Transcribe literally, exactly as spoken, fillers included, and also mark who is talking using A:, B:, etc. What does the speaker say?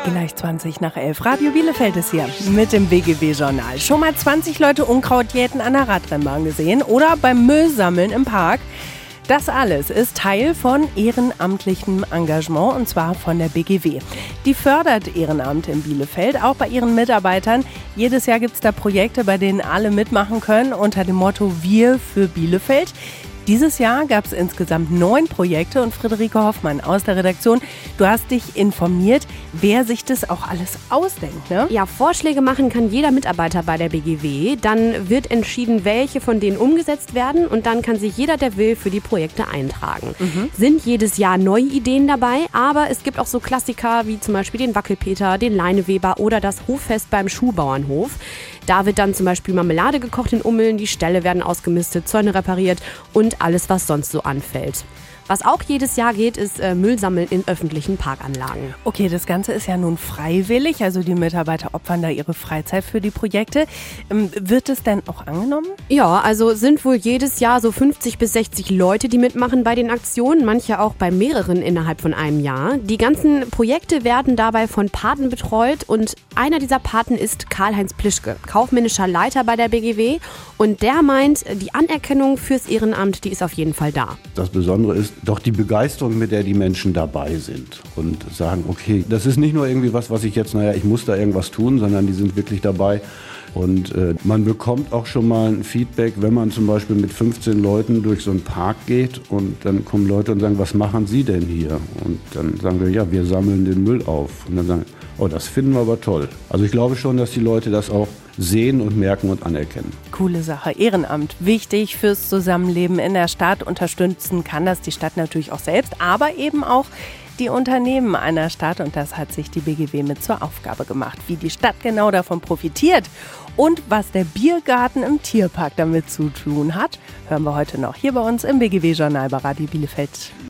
A: Gleich zwanzig nach elf. Radio Bielefeld ist hier mit dem B G W-Journal. Schon mal zwanzig Leute Unkraut jäten an der Radrennbahn gesehen oder beim Müllsammeln im Park? Das alles ist Teil von ehrenamtlichem Engagement, und zwar von der B G W. Die fördert Ehrenamt in Bielefeld, auch bei ihren Mitarbeitern. Jedes Jahr gibt es da Projekte, bei denen alle mitmachen können, unter dem Motto Wir für Bielefeld. Dieses Jahr gab es insgesamt neun Projekte und Friederike Hoffmann aus der Redaktion, du hast dich informiert, wer sich das auch alles ausdenkt, ne?
B: Ja, Vorschläge machen kann jeder Mitarbeiter bei der B G W. Dann wird entschieden, welche von denen umgesetzt werden, und dann kann sich jeder, der will, für die Projekte eintragen. Mhm. Sind jedes Jahr neue Ideen dabei, aber es gibt auch so Klassiker wie zum Beispiel den Wackelpeter, den Leineweber oder das Hoffest beim Schuhbauernhof. Da wird dann zum Beispiel Marmelade gekocht in Ummeln, die Ställe werden ausgemistet, Zäune repariert und alles, was sonst so anfällt. Was auch jedes Jahr geht, ist äh, Müll sammeln in öffentlichen Parkanlagen.
A: Okay, das Ganze ist ja nun freiwillig, also die Mitarbeiter opfern da ihre Freizeit für die Projekte. Ähm, wird es denn auch angenommen?
B: Ja, also sind wohl jedes Jahr so fünfzig bis sechzig Leute, die mitmachen bei den Aktionen, manche auch bei mehreren innerhalb von einem Jahr. Die ganzen Projekte werden dabei von Paten betreut, und einer dieser Paten ist Karl-Heinz Plischke, kaufmännischer Leiter bei der B G W, und der meint, die Anerkennung fürs Ehrenamt, die ist auf jeden Fall da.
C: Das Besondere ist doch die Begeisterung, mit der die Menschen dabei sind und sagen, okay, das ist nicht nur irgendwie was, was ich jetzt, naja, ich muss da irgendwas tun, sondern die sind wirklich dabei. Und äh, man bekommt auch schon mal ein Feedback, wenn man zum Beispiel mit fünfzehn Leuten durch so einen Park geht, und dann kommen Leute und sagen, was machen Sie denn hier? Und dann sagen wir, ja, wir sammeln den Müll auf. Und dann sagen, oh, das finden wir aber toll. Also ich glaube schon, dass die Leute das auch sehen und merken und anerkennen.
A: Coole Sache. Ehrenamt, wichtig fürs Zusammenleben in der Stadt. Unterstützen kann das die Stadt natürlich auch selbst, aber eben auch die Unternehmen einer Stadt, und das hat sich die B G W mit zur Aufgabe gemacht. Wie die Stadt genau davon profitiert und was der Biergarten im Tierpark damit zu tun hat, hören wir heute noch hier bei uns im B G W-Journal bei Radio Bielefeld.